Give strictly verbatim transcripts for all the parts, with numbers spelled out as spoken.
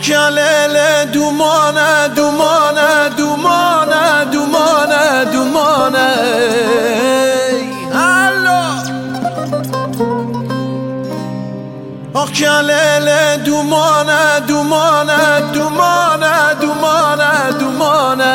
Occhialele dumane, dumane, dumane, dumane, dumane. Allo Occhialele dumane, dumane, dumane, dumane, dumane.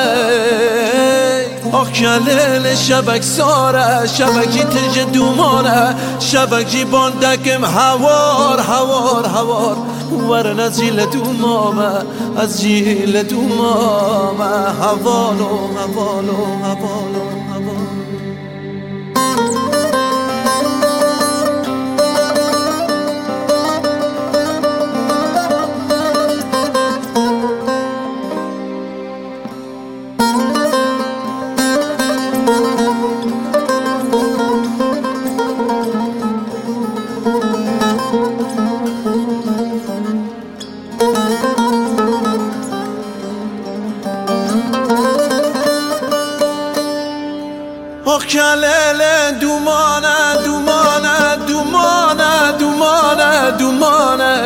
Occhialele şabak sara, şabaki tece dumane, şabaki bondakim havar, havar, havar. ورن از جیل دومامه از جیل دومامه حوالو حوالو حوالو حوالو Occhialele dumane, dumane, dumane, dumane, dumane.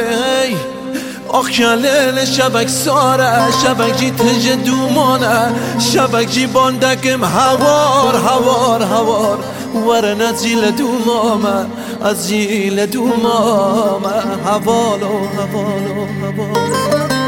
Occhialele şabak sara, şabak ji tece dumane, şabak ji bondakim havar, havar, havar. Warn az jile dumame, az jile dumame, havalo, havalo, havalo.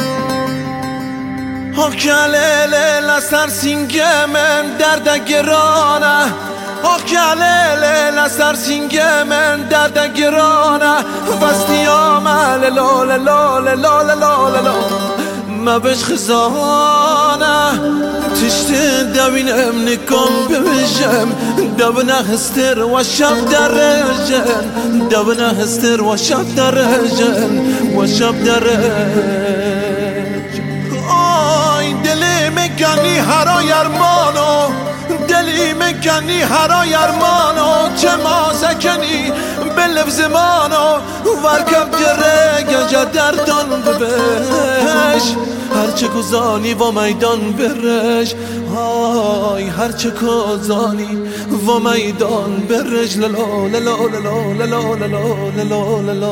Occhialele la sarsingemen derde gerana, Occhialele la sarsingemen derde gerana. Bastiyame le lo le lo le lo le lo le lo ma beş khizana tişte davinem nikom bejem davna hster wa shab darajan davna hster wa shab darajan wa shab darajan. دلی مکنی هرا یرمانو دلی مکنی هرا یرمانو چه ما سکنی بلف زمانو ورکب جره گجا دردان ببش هرچه کزانی و میدان برش های هرچه کزانی و میدان برش للا للا للا للا للا للا للا.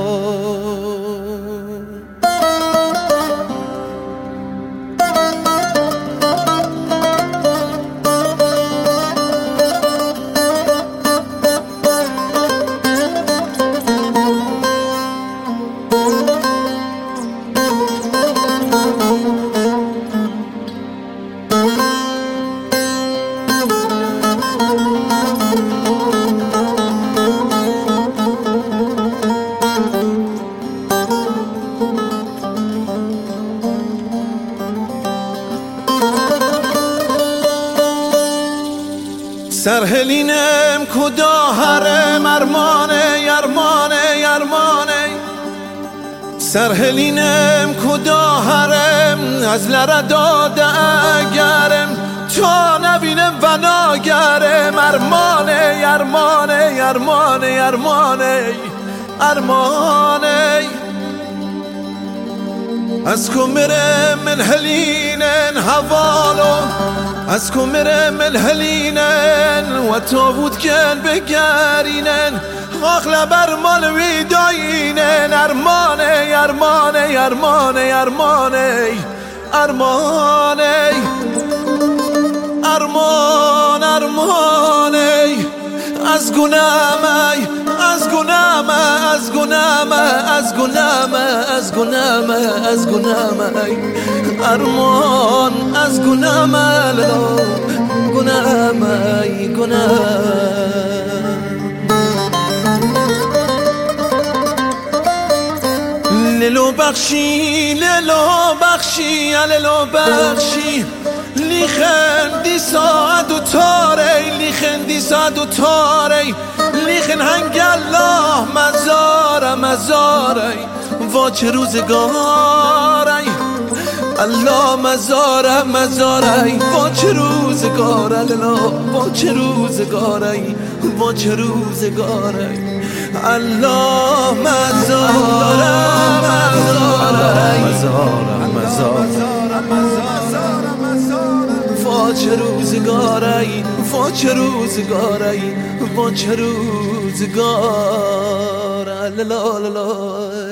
سرهلینم کدا هرم ارمانه یرمانه یرمانه سرهلینم کدا هرم از لره داده اگرم تا نبینم و ناگرم ارمانه یرمانه یرمانه یرمانه ارمانه از کمرم الهلینن حوالو از کمرم الهلینن و تابوت کن بگرینن آخلا برمال ویداینن ارمانه ارمانه ارمانه ارمانه ارمانه ارمان ارمانه از گنامه از گنامه از گنامه از گنامه از گنامه از گنامه ارمان از گنامه للا گنامه گنامه للو بخشی للو بخشی للو بخشی لیخن دی ساعت و تاره لیخن دی ساعت و تاره لیخن هنگ الله مزاره مزاره وا چه روزگاره الله مزاره مزاره وا چه روزگاره للا وا چه روزگاره وا چه روزگاره الله مزاره مزاره مزاره مزاره وا چه روزگاره وا چه روزگاره وا چه روزگاره لا لا لا